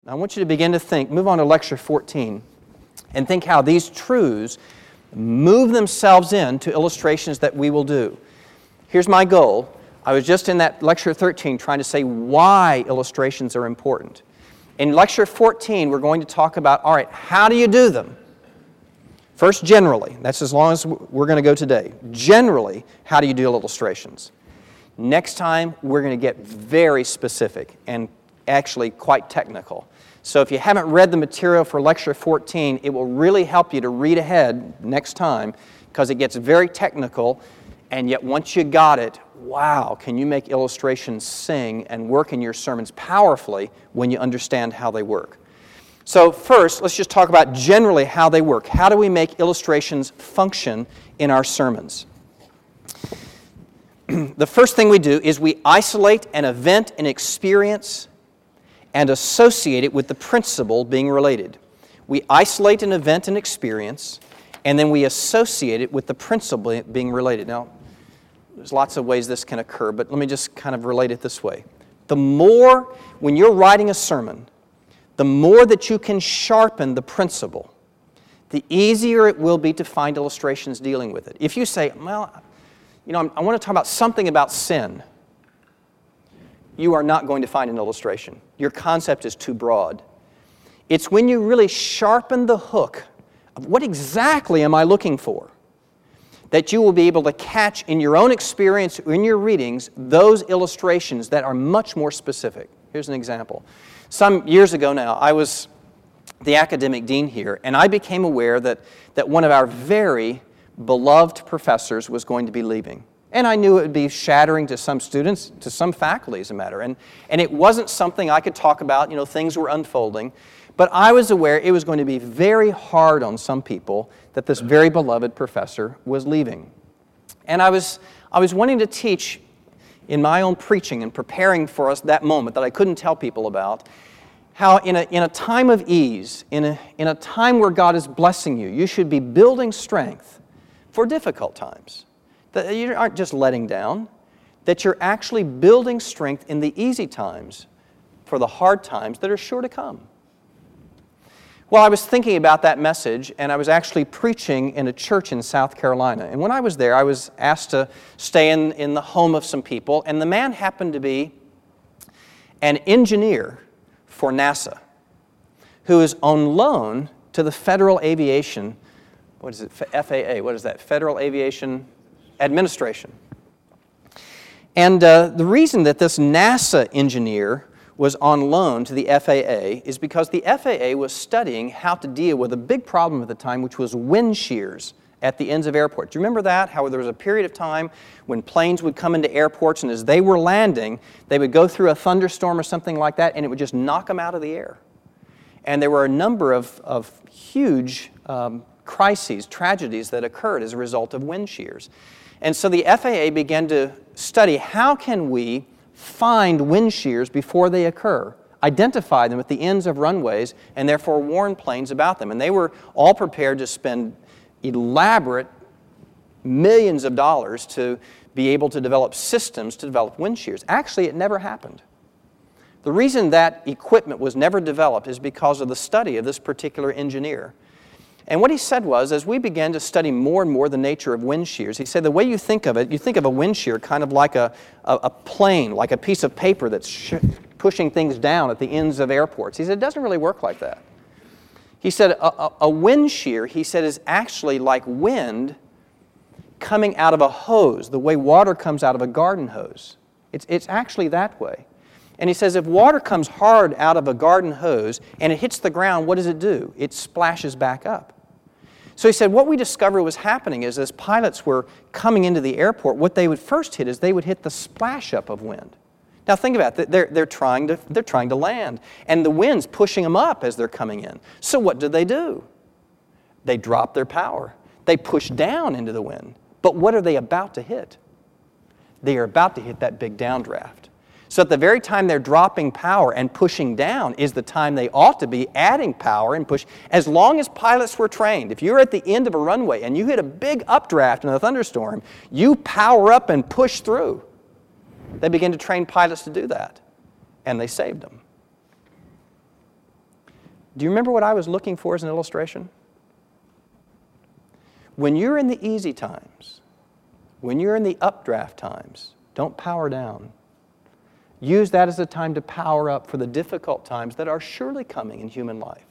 I want you to begin to think, move on to lecture 14, and think how these truths move themselves into illustrations that we will do. Here's my goal. I was just in that lecture 13 trying to say why illustrations are important. In lecture 14, we're going to talk about, all right, how do you do them? First, generally. That's as long as we're going to go today. Generally, how do you do illustrations? Next time, we're going to get very specific and actually quite technical. So if you haven't read the material for lecture 14, it will really help you to read ahead next time because it gets very technical, and yet once you got it, wow, can you make illustrations sing and work in your sermons powerfully when you understand how they work. So first, let's just talk about generally how they work. How do we make illustrations function in our sermons? The first thing we do is we isolate an event, an experience, and associate it with the principle being related. We isolate an event and experience, and then we associate it with the principle being related. Now, there's lots of ways this can occur, but let me just kind of relate it this way. The more, when you're writing a sermon, the more that you can sharpen the principle, the easier it will be to find illustrations dealing with it. If you say, well, you know, I want to talk about something about sin, you are not going to find an illustration. Your concept is too broad. It's when you really sharpen the hook of what exactly am I looking for that you will be able to catch in your own experience or in your readings those illustrations that are much more specific. Here's an example. Some years ago now, I was the academic dean here, and I became aware that one of our very beloved professors was going to be leaving. And I knew it would be shattering to some students, to some faculty as a matter. And it wasn't something I could talk about, you know, things were unfolding. But I was aware it was going to be very hard on some people that this very beloved professor was leaving. And I was wanting to teach in my own preaching and preparing for us that moment that I couldn't tell people about, how in a time of ease, in a time where God is blessing you, you should be building strength for difficult times. That you aren't just letting down, that you're actually building strength in the easy times for the hard times that are sure to come. Well, I was thinking about that message, and I was actually preaching in a church in South Carolina. And when I was there, I was asked to stay in the home of some people, and the man happened to be an engineer for NASA who is on loan to the Federal Aviation, what is it, FAA, what is that, Federal Aviation Administration. And the reason that this NASA engineer was on loan to the FAA is because the FAA was studying how to deal with a big problem at the time, which was wind shears at the ends of airports. Do you remember that? How there was a period of time when planes would come into airports, and as they were landing, they would go through a thunderstorm or something like that, and it would just knock them out of the air. And there were a number of huge crises, tragedies that occurred as a result of wind shears. And so the FAA began to study how can we find wind shears before they occur, identify them at the ends of runways, and therefore warn planes about them. And they were all prepared to spend elaborate millions of dollars to be able to develop systems to develop wind shears. Actually, it never happened. The reason that equipment was never developed is because of the study of this particular engineer. And what he said was, as we began to study more and more the nature of wind shears, he said the way you think of it, you think of a wind shear kind of like a plane, like a piece of paper that's pushing things down at the ends of airports. He said it doesn't really work like that. He said a wind shear, he said, is actually like wind coming out of a hose, the way water comes out of a garden hose. It's actually that way. And he says if water comes hard out of a garden hose and it hits the ground, what does it do? It splashes back up. So he said what we discovered was happening is as pilots were coming into the airport, what they would first hit is they would hit the splash up of wind. Now think about it, they're trying to land, and the wind's pushing them up as they're coming in. So what do? They drop their power. They push down into the wind. But what are they about to hit? They are about to hit that big downdraft. So at the very time they're dropping power and pushing down is the time they ought to be adding power and push. As long as pilots were trained, if you're at the end of a runway and you hit a big updraft in a thunderstorm, you power up and push through. They began to train pilots to do that, and they saved them. Do you remember what I was looking for as an illustration? When you're in the easy times, when you're in the updraft times, don't power down. Use that as a time to power up for the difficult times that are surely coming in human life.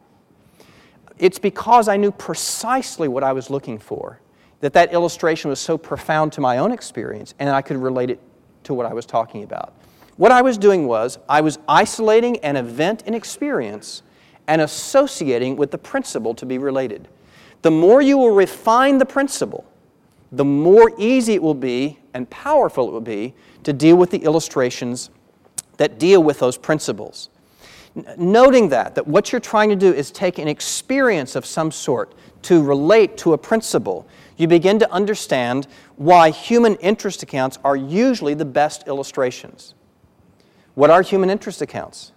It's because I knew precisely what I was looking for that illustration was so profound to my own experience, and I could relate it to what I was talking about. What I was doing was, I was isolating an event and experience and associating with the principle to be related. The more you will refine the principle, the more easy it will be and powerful it will be to deal with the illustrations that deal with those principles. Noting that what you're trying to do is take an experience of some sort to relate to a principle, you begin to understand why human interest accounts are usually the best illustrations. What are human interest accounts?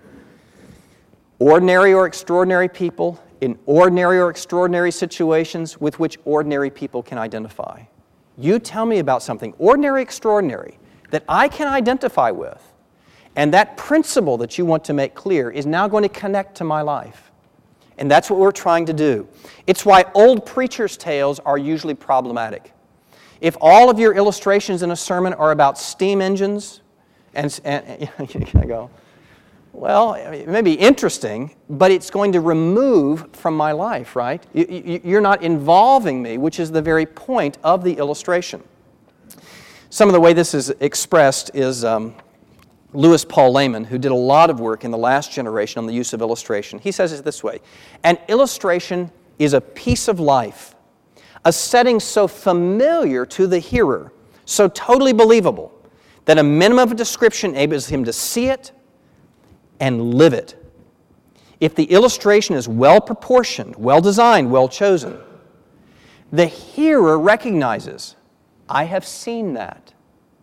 Ordinary or extraordinary people in ordinary or extraordinary situations with which ordinary people can identify. You tell me about something ordinary, extraordinary, that I can identify with, and that principle that you want to make clear is now going to connect to my life. And that's what we're trying to do. It's why old preachers' tales are usually problematic. If all of your illustrations in a sermon are about steam engines, and I go, well, it may be interesting, but it's going to remove from my life, right? You're not involving me, which is the very point of the illustration. Some of the way this is expressed is Louis Paul Lehman, who did a lot of work in the last generation on the use of illustration. He says it this way: an illustration is a piece of life, a setting so familiar to the hearer, so totally believable, that a minimum of description enables him to see it and live it. If the illustration is well proportioned, well designed, well chosen, the hearer recognizes, I have seen that.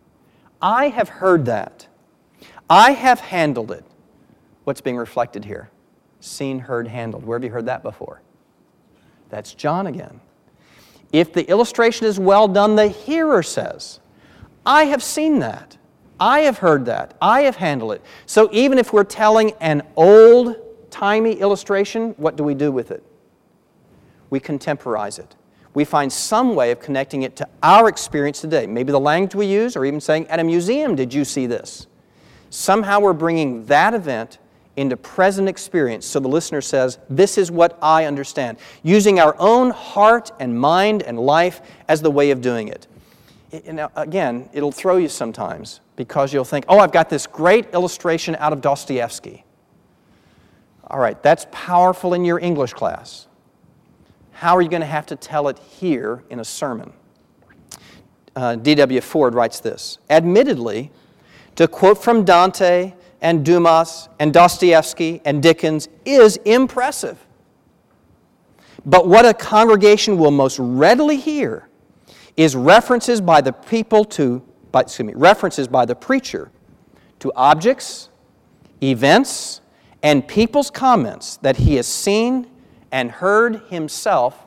I have heard that. I have handled it. What's being reflected here? Seen, heard, handled. Where have you heard that before? That's John again. If the illustration is well done, the hearer says, I have seen that. I have heard that. I have handled it. So even if we're telling an old-timey illustration, what do we do with it? We contemporize it. We find some way of connecting it to our experience today. Maybe the language we use, or even saying, at a museum, did you see this? Somehow we're bringing that event into present experience so the listener says, this is what I understand. Using our own heart and mind and life as the way of doing it. Now, again, it'll throw you sometimes because you'll think, oh, I've got this great illustration out of Dostoevsky. All right, that's powerful in your English class. How are you going to have to tell it here in a sermon? D.W. Ford writes this: admittedly, to quote from Dante and Dumas and Dostoevsky and Dickens is impressive. But what a congregation will most readily hear is references by the preacher to objects, events, and people's comments that he has seen and heard himself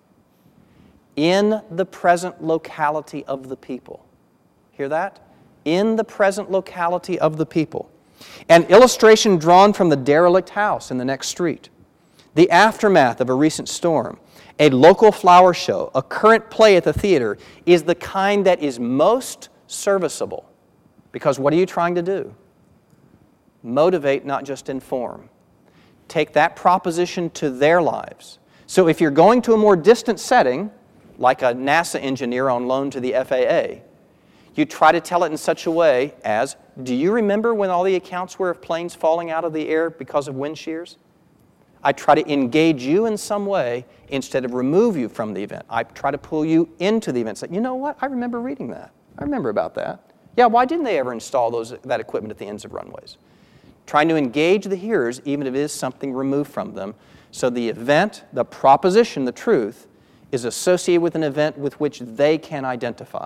in the present locality of the people. Hear that? In the present locality of the people. An illustration drawn from the derelict house in the next street, the aftermath of a recent storm, a local flower show, a current play at the theater is the kind that is most serviceable. Because what are you trying to do? Motivate, not just inform. Take that proposition to their lives. So if you're going to a more distant setting, like a NASA engineer on loan to the FAA, you try to tell it in such a way as, do you remember when all the accounts were of planes falling out of the air because of wind shears? I try to engage you in some way instead of remove you from the event. I try to pull you into the event. Say, you know what? I remember reading that. I remember about that. Yeah, why didn't they ever install that equipment at the ends of runways? Trying to engage the hearers, even if it is something removed from them, so the event, the proposition, the truth, is associated with an event with which they can identify.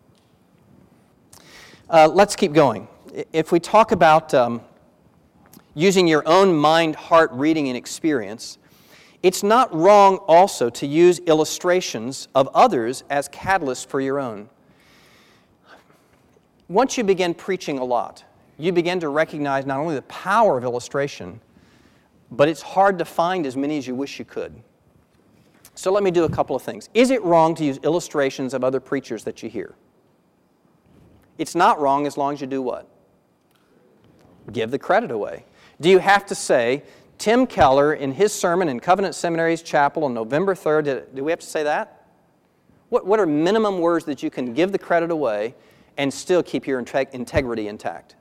Let's keep going. If we talk about using your own mind, heart, reading, and experience, it's not wrong also to use illustrations of others as catalysts for your own. Once you begin preaching a lot, you begin to recognize not only the power of illustration, but it's hard to find as many as you wish you could. So let me do a couple of things. Is it wrong to use illustrations of other preachers that you hear? It's not wrong as long as you do what? Give the credit away. Do you have to say, Tim Keller in his sermon in Covenant Seminary's chapel on November 3rd, do we have to say that? What are minimum words that you can give the credit away and still keep your integrity intact?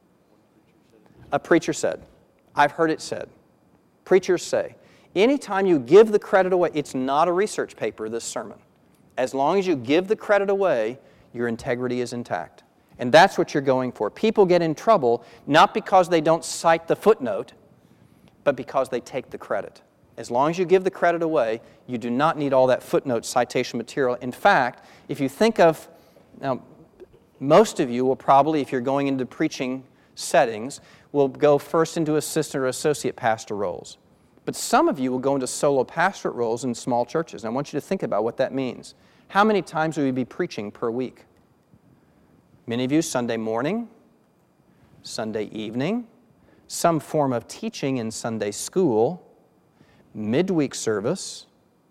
A preacher said. I've heard it said. Preachers say. Anytime you give the credit away, it's not a research paper, this sermon. As long as you give the credit away, your integrity is intact. And that's what you're going for. People get in trouble not because they don't cite the footnote, but because they take the credit. As long as you give the credit away, you do not need all that footnote citation material. In fact, if you think of, now, most of you will probably, if you're going into preaching settings, will go first into assistant or associate pastor roles. But some of you will go into solo pastorate roles in small churches. And I want you to think about what that means. How many times will you be preaching per week? Many of you, Sunday morning, Sunday evening, some form of teaching in Sunday school, midweek service,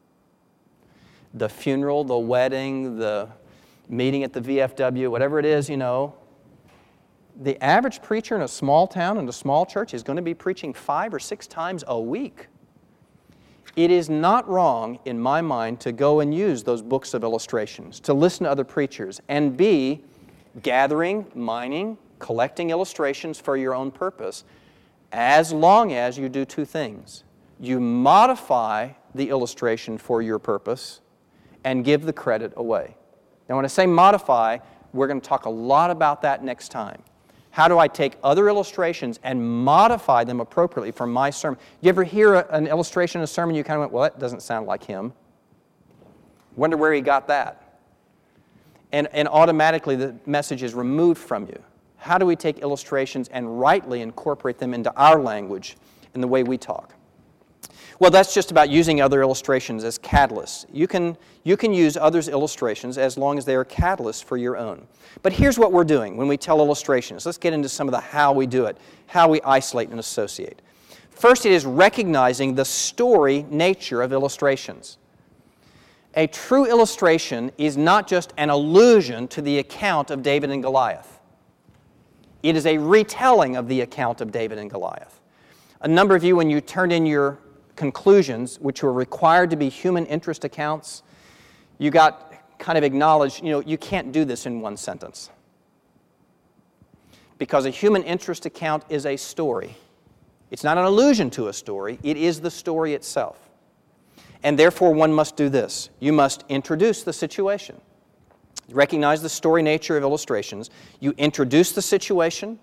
the funeral, the wedding, the meeting at the VFW, whatever it is, you know. The average preacher in a small town, in a small church, is going to be preaching 5 or 6 times a week. It is not wrong, in my mind, to go and use those books of illustrations, to listen to other preachers, and be gathering, mining, collecting illustrations for your own purpose, as long as you do 2 things. You modify the illustration for your purpose and give the credit away. Now, when I say modify, we're going to talk a lot about that next time. How do I take other illustrations and modify them appropriately for my sermon? You ever hear an illustration in a sermon, you kind of went, well, that doesn't sound like him. Wonder where he got that. And automatically the message is removed from you. How do we take illustrations and rightly incorporate them into our language in the way we talk? Well, that's just about using other illustrations as catalysts. You can use others' illustrations as long as they are catalysts for your own. But here's what we're doing when we tell illustrations. Let's get into some of the how we do it, how we isolate and associate. First, it is recognizing the story nature of illustrations. A true illustration is not just an allusion to the account of David and Goliath. It is a retelling of the account of David and Goliath. A number of you, when you turned in your conclusions, which were required to be human interest accounts, you got kind of acknowledged, you can't do this in 1 sentence. Because a human interest account is a story. It's not an allusion to a story, it is the story itself. And therefore, one must do this. You must introduce the situation. You recognize the story nature of illustrations. You introduce the situation.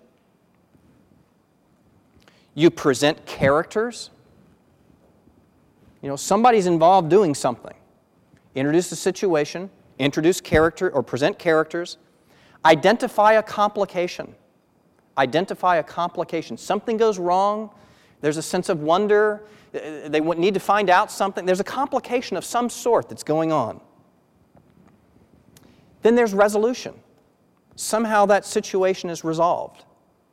You present characters. Somebody's involved doing something. Introduce the situation, introduce character or present characters. Identify a complication. Identify a complication. Something goes wrong. There's a sense of wonder. They need to find out something. There's a complication of some sort that's going on. Then there's resolution. Somehow that situation is resolved.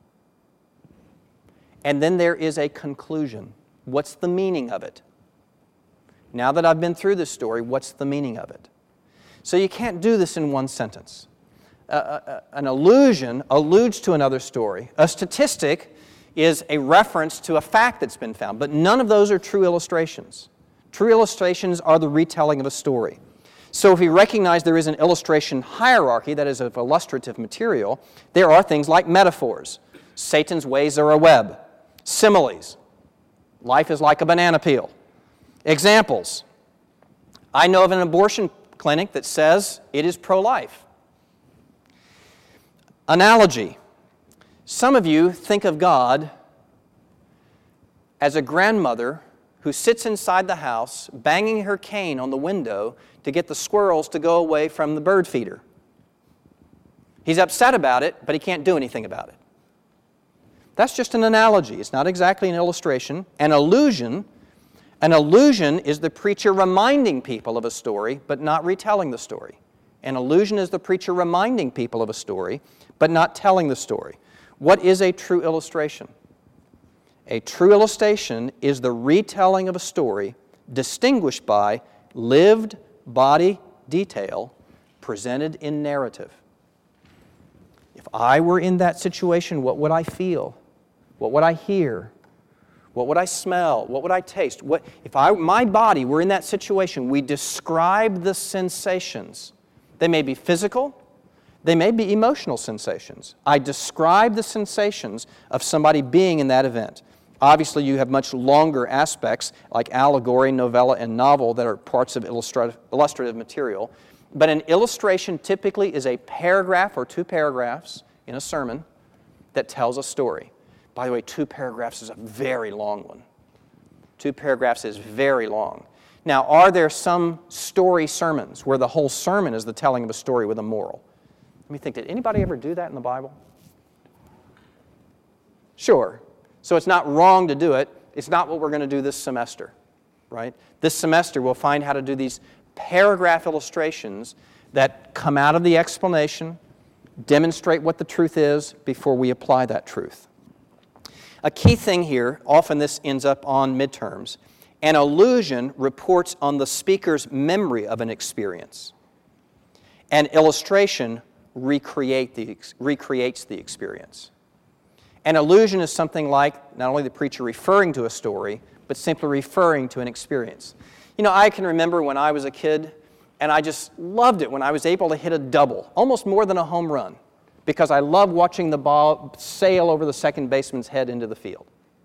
And then there is a conclusion. What's the meaning of it? Now that I've been through this story, what's the meaning of it? So you can't do this in 1 sentence. An allusion alludes to another story. A statistic is a reference to a fact that's been found, but none of those are true illustrations. True illustrations are the retelling of a story. So if we recognize there is an illustration hierarchy, that is of illustrative material, there are things like metaphors. Satan's ways are a web. Similes. Life is like a banana peel. Examples. I know of an abortion clinic that says it is pro-life. Analogy. Some of you think of God as a grandmother who sits inside the house banging her cane on the window to get the squirrels to go away from the bird feeder. He's upset about it, but he can't do anything about it. That's just an analogy. It's not exactly an illustration. An allusion is the preacher reminding people of a story, but not retelling the story. An allusion is the preacher reminding people of a story, but not telling the story. What is a true illustration? A true illustration is the retelling of a story distinguished by lived body detail presented in narrative. If I were in that situation, what would I feel? What would I hear? What would I smell? What would I taste? If my body were in that situation, we describe the sensations. They may be physical, they may be emotional sensations. I describe the sensations of somebody being in that event. Obviously, you have much longer aspects like allegory, novella, and novel that are parts of illustrative material. But an illustration typically is a paragraph or 2 paragraphs in a sermon that tells a story. By the way, 2 paragraphs is a very long one. 2 paragraphs is very long. Now, are there some story sermons where the whole sermon is the telling of a story with a moral? Let me think, did anybody ever do that in the Bible? Sure. So it's not wrong to do it. It's not what we're going to do this semester, right? This semester we'll find how to do these paragraph illustrations that come out of the explanation, demonstrate what the truth is before we apply that truth. A key thing here, often this ends up on midterms, an allusion reports on the speaker's memory of an experience. An illustration recreates the experience. An allusion is something like not only the preacher referring to a story, but simply referring to an experience. You know, I can remember when I was a kid, and I just loved it when I was able to hit a double, almost more than a home run, because I love watching the ball sail over the second baseman's head into the field.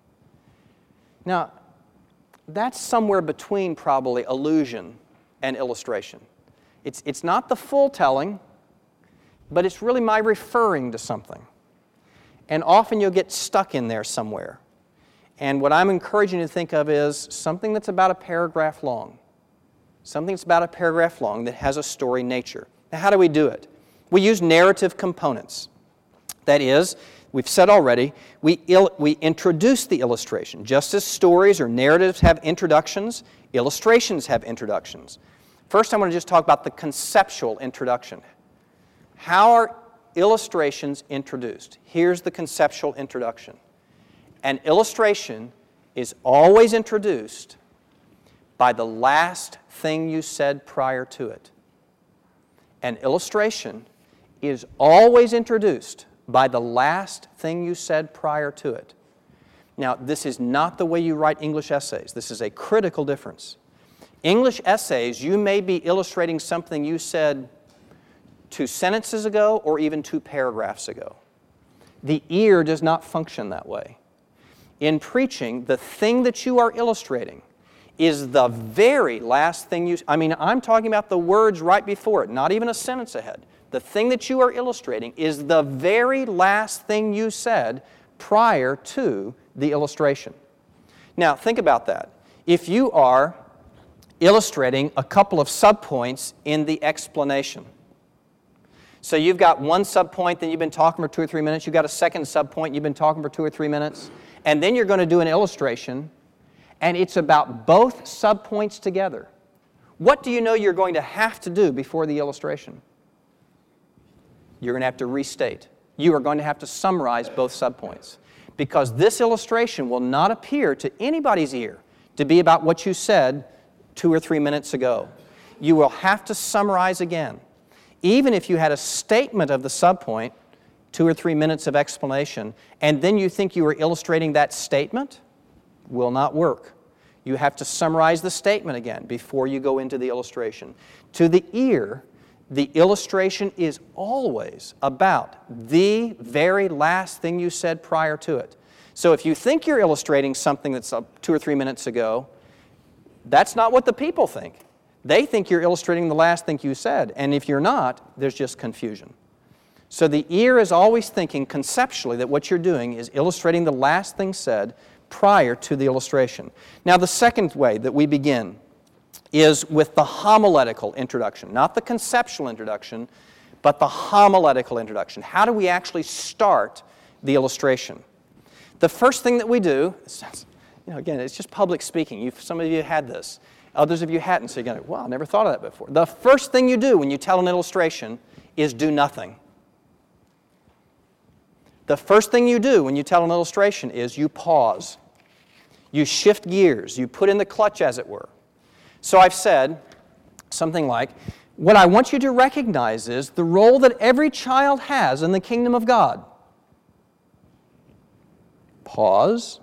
Now, that's somewhere between probably allusion and illustration. It's not the full telling, but it's really my referring to something. And often you'll get stuck in there somewhere. And what I'm encouraging you to think of is something that's about a paragraph long. Something that's about a paragraph long that has a story nature. Now, how do we do it? We use narrative components. That is, we've said already, we introduce the illustration. Just as stories or narratives have introductions, illustrations have introductions. First, I want to just talk about the conceptual introduction. How are illustrations introduced? Here's the conceptual introduction. An illustration is always introduced by the last thing you said prior to it. An illustration is always introduced by the last thing you said prior to it. Now, this is not the way you write English essays. This is a critical difference. English essays, you may be illustrating something you said 2 sentences ago or even 2 paragraphs ago. The ear does not function that way. In preaching, the thing that you are illustrating is the very last thing I'm talking about the words right before it, not even a sentence ahead. The thing that you are illustrating is the very last thing you said prior to the illustration. Now, think about that. If you are illustrating a couple of subpoints in the explanation, so you've got one subpoint, then you've been talking for 2 or 3 minutes, you've got a second subpoint, you've been talking for 2 or 3 minutes, and then you're going to do an illustration, and it's about both subpoints together. What do you know you're going to have to do before the illustration? You're going to have to restate. You are going to have to summarize both subpoints, because this illustration will not appear to anybody's ear to be about what you said 2 or 3 minutes ago. You will have to summarize again. Even if you had a statement of the subpoint, 2 or 3 minutes of explanation, and then you think you were illustrating that statement, will not work. You have to summarize the statement again before you go into the illustration. To the ear, the illustration is always about the very last thing you said prior to it. So if you think you're illustrating something that's 2 or 3 minutes ago, that's not what the people think. They think you're illustrating the last thing you said, and if you're not, there's just confusion. So the ear is always thinking conceptually that what you're doing is illustrating the last thing said prior to the illustration. Now, the second way that we begin is with the homiletical introduction, not the conceptual introduction, but the homiletical introduction. How do we actually start the illustration? The first thing that we do, again, it's just public speaking. Some of you had this. Others of you hadn't, so you're going, wow, I never thought of that before. The first thing you do when you tell an illustration is do nothing. The first thing you do when you tell an illustration is you pause. You shift gears. You put in the clutch, as it were. So I've said something like, what I want you to recognize is the role that every child has in the kingdom of God. Pause.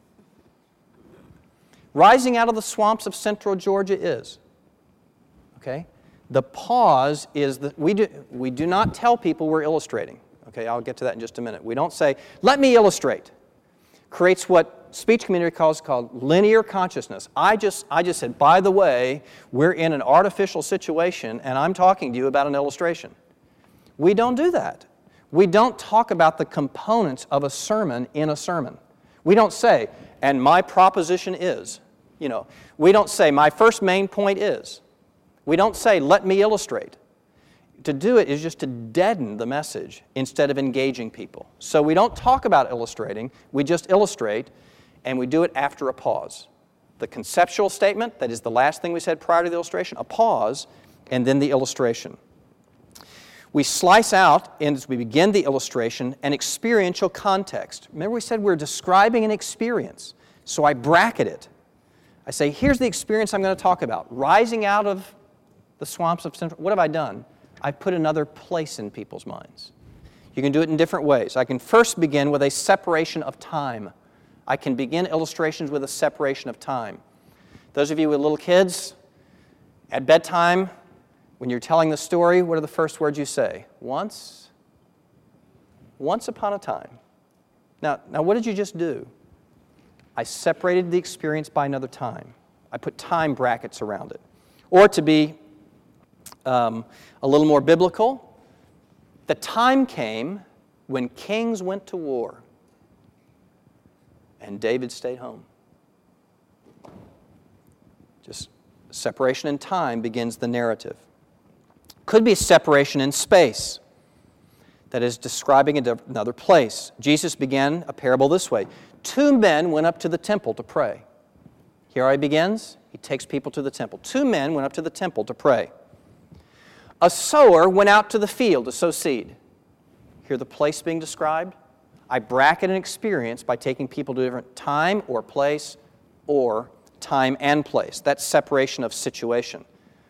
Rising out of the swamps of central Georgia is. Okay? The pause is that we do not tell people we're illustrating. Okay, I'll get to that in just a minute. We don't say, let me illustrate. Creates what speech community calls called linear consciousness. I just said, by the way, we're in an artificial situation and I'm talking to you about an illustration. We don't do that. We don't talk about the components of a sermon in a sermon. We don't say, and my proposition is. We don't say, my first main point is. We don't say, let me illustrate. To do it is just to deaden the message instead of engaging people. So we don't talk about illustrating, we just illustrate, and we do it after a pause. The conceptual statement, that is the last thing we said prior to the illustration, a pause, and then the illustration. We slice out, as we begin the illustration, an experiential context. Remember we said we're describing an experience, so I bracket it. I say, here's the experience I'm going to talk about. Rising out of the swamps of Central. What have I done? I've put another place in people's minds. You can do it in different ways. I can first begin with a separation of time. I can begin illustrations with a separation of time. Those of you with little kids, at bedtime, when you're telling the story, what are the first words you say? Once upon a time. Now, what did you just do? I separated the experience by another time. I put time brackets around it. Or to be a little more biblical, the time came when kings went to war and David stayed home. Just separation in time begins the narrative. Could be separation in space, that is describing another place. Jesus began a parable this way. 2 men went up to the temple to pray. Here he begins. He takes people to the temple. 2 men went up to the temple to pray. A sower went out to the field to sow seed. Hear the place being described? I bracket an experience by taking people to a different time or place, or time and place. That's separation of situation.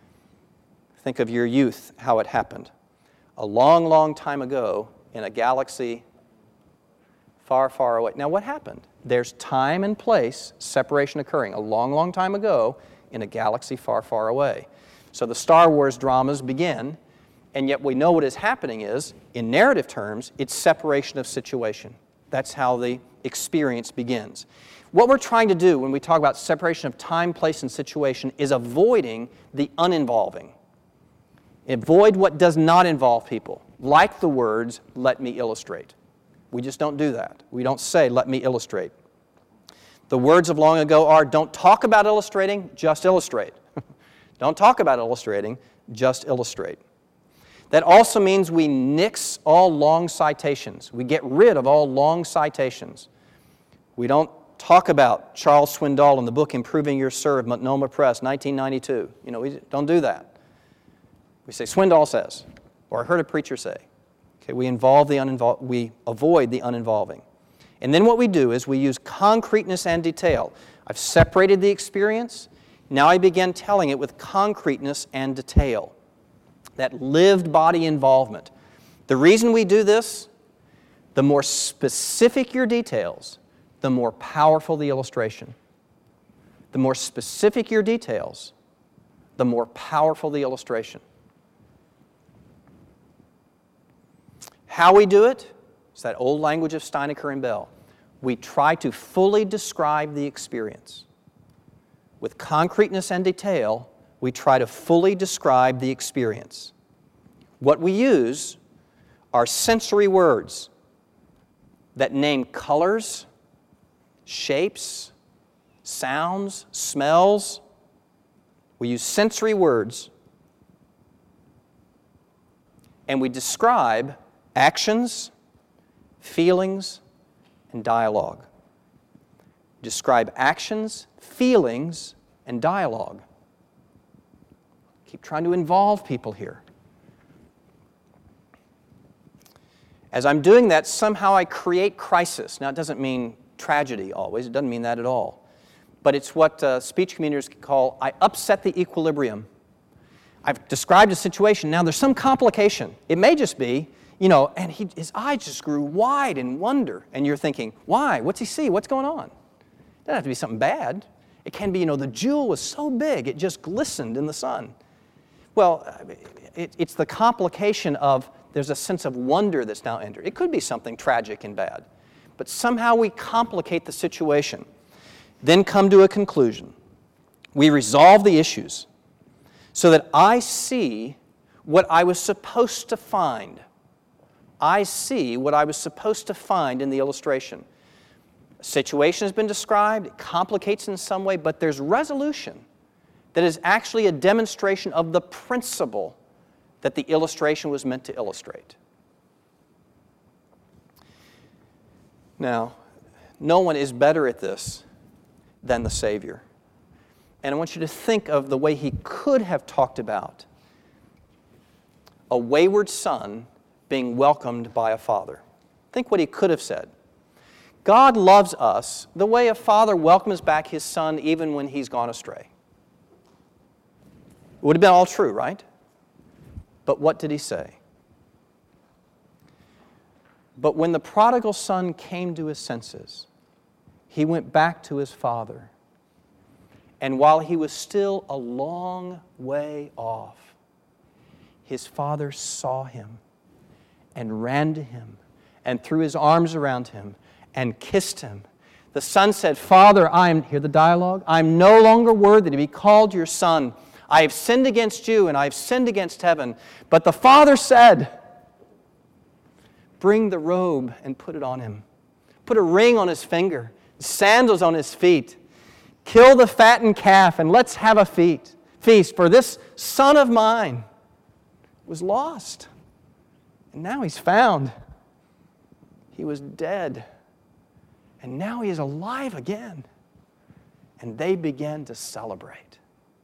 Think of your youth, how it happened. A long, long time ago in a galaxy far, far away. Now what happened? There's time and place separation occurring a long, long time ago in a galaxy far, far away. So the Star Wars dramas begin, and yet we know what is happening is, in narrative terms, it's separation of situation. That's how the experience begins. What we're trying to do when we talk about separation of time, place, and situation is avoiding the uninvolving. Avoid what does not involve people, like the words, let me illustrate. We just don't do that. We don't say, let me illustrate. The words of long ago are, don't talk about illustrating, just illustrate. Don't talk about illustrating, just illustrate. That also means we nix all long citations. We get rid of all long citations. We don't talk about Charles Swindoll in the book Improving Your Serve, Multnomah Press, 1992. We don't do that. We say, Swindoll says, or I heard a preacher say. Okay, we avoid the uninvolving. And then what we do is we use concreteness and detail. I've separated the experience. Now I begin telling it with concreteness and detail. That lived body involvement. The reason we do this, the more specific your details, the more powerful the illustration. The more specific your details, the more powerful the illustration. How we do it is that old language of Steinecker and Bell. We try to fully describe the experience. With concreteness and detail, we try to fully describe the experience. What we use are sensory words that name colors, shapes, sounds, smells. We use sensory words, and we describe actions, feelings, and dialogue. Describe actions, feelings, and dialogue. Keep trying to involve people here. As I'm doing that, somehow I create crisis. Now, it doesn't mean tragedy always. It doesn't mean that at all. but it's what speech communicators call, I upset the equilibrium. I've described a situation. Now there's some complication. It may just be, and his eyes just grew wide in wonder. And you're thinking, why? What's he see? What's going on? It doesn't have to be something bad. It can be, the jewel was so big, it just glistened in the sun. Well, it's the complication of there's a sense of wonder that's now entered. It could be something tragic and bad. But somehow we complicate the situation. Then come to a conclusion. We resolve the issues so that I see what I was supposed to find. I see what I was supposed to find in the illustration. A situation has been described, it complicates in some way, but there's resolution that is actually a demonstration of the principle that the illustration was meant to illustrate. Now, no one is better at this than the Savior. And I want you to think of the way he could have talked about a wayward son being welcomed by a father. Think what he could have said. God loves us the way a father welcomes back his son even when he's gone astray. It would have been all true, right? But what did he say? But when the prodigal son came to his senses, he went back to his father. And while he was still a long way off, his father saw him and ran to him and threw his arms around him and kissed him. The son said, Father, hear the dialogue, I'm no longer worthy to be called your son. I have sinned against you and I have sinned against heaven. But the father said, bring the robe and put it on him. Put a ring on his finger, sandals on his feet. Kill the fattened calf and let's have a feast. For this son of mine was lost, and now he's found. He was dead, and now he is alive again. And they began to celebrate.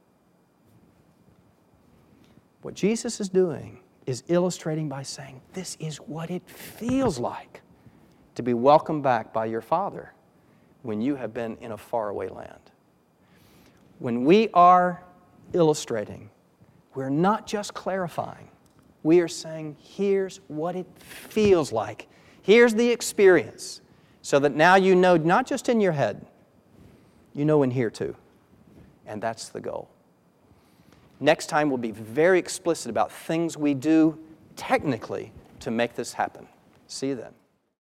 What Jesus is doing is illustrating by saying, this is what it feels like to be welcomed back by your Father when you have been in a faraway land. When we are illustrating, we're not just clarifying. We are saying, here's what it feels like. Here's the experience. So that now you know, not just in your head, you know in here too. And that's the goal. Next time we'll be very explicit about things we do technically to make this happen. See you then.